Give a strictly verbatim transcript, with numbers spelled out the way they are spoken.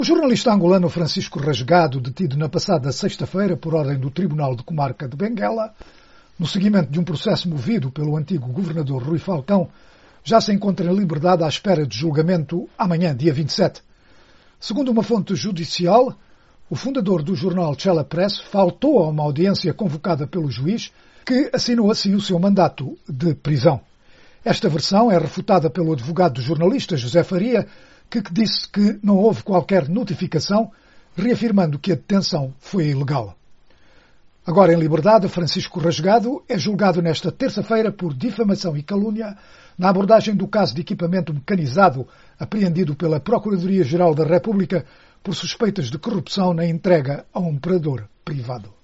O jornalista angolano Francisco Rasgado, detido na passada sexta-feira por ordem do Tribunal de Comarca de Benguela, no seguimento de um processo movido pelo antigo governador Rui Falcão, já se encontra em liberdade à espera de julgamento amanhã, dia vinte e sete. Segundo uma fonte judicial, o fundador do jornal Tchela Press faltou a uma audiência convocada pelo juiz, que assinou assim o seu mandato de prisão. Esta versão é refutada pelo advogado do jornalista José Faria, que disse que não houve qualquer notificação, reafirmando que a detenção foi ilegal. Agora em liberdade, Francisco Rasgado é julgado nesta terça-feira por difamação e calúnia na abordagem do caso de equipamento mecanizado apreendido pela Procuradoria-Geral da República por suspeitas de corrupção na entrega a um operador privado.